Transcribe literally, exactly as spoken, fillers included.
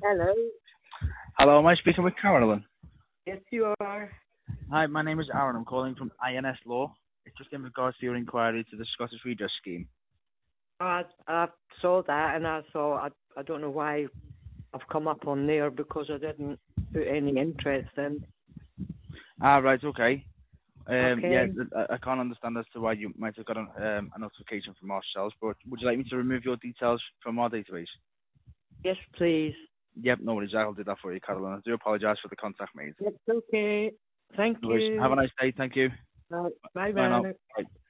Hello. Hello, am I speaking with Carolyn? Yes, you are. Hi, my name is Aaron. I'm calling from I N S Law. It's just in regards to your inquiry to the Scottish Redress Scheme. I I saw that and I thought I I don't know why I've come up on there because I didn't put any interest in. Ah, right, okay. Um, yeah, Okay. I, I can't understand as to why you might have got an, um, a notification from ourselves, but would you like me to remove your details from our database? Yes, please. Yep, no worries. I'll do that for you, Carolyn. I do apologise for the contact made. It's okay. Thank No worries. Have a you. nice day. Thank you. Bye Bye now. bye. Bye.